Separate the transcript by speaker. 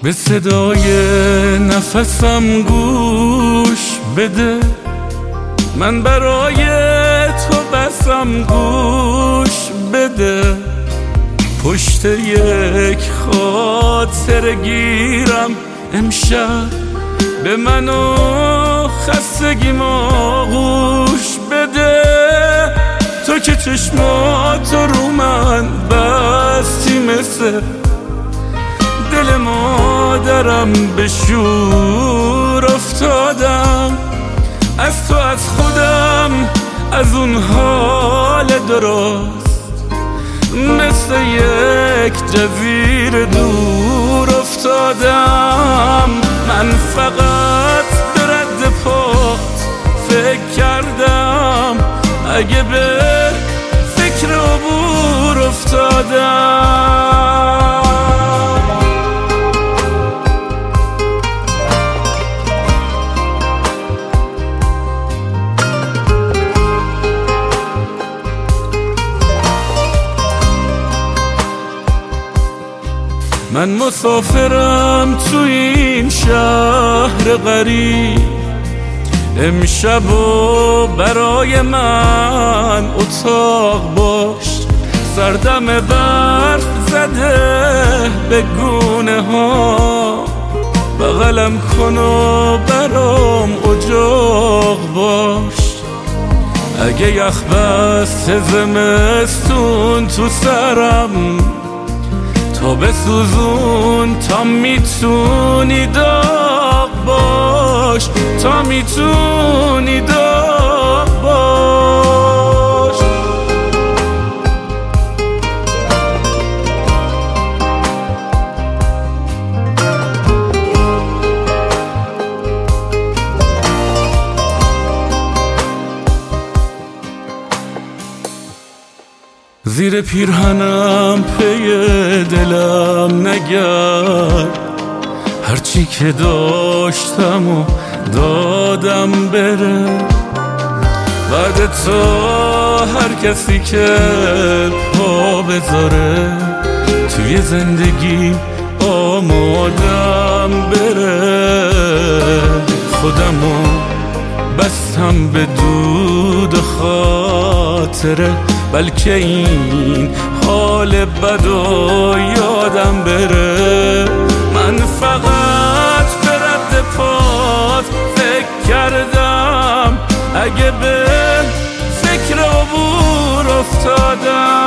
Speaker 1: به صدای نفسم گوش بده، من برای تو بسم گوش بده. پشت یک خاطر گیرم امشب، به من و خستگیم آغوش بده. تو که چشماتو رو من بستی، مثل دل مادرم به شور افتادم. از تو، از خودم، از اون حال درست، مثل یک جزیره دور افتادم. من فقط به رد پات فکر کردم، اگه به فکر عبور افتادم. من مسافرم تو این شهر غریب، امشب و برای من اتاق باش. سردم برف زده به گونه ها، بغلم کن و برام اجاق باش. اگه یخ بسته زمستون تو سرم، تا بسوزون تا میتونی داغ باش، تا میتونی داغ باش. زیر پیرهنم پی دلم نگرد، هرچی که داشتم و دادم بره. بعد تو هر کسی که پا بذاره توی زندگی آمادم بره. خودمو بستم به دود خاطره، بلکه این حال بدو یادم بره. من فقط به رد پات فکر کردم، اگه به فکر عبور افتادم.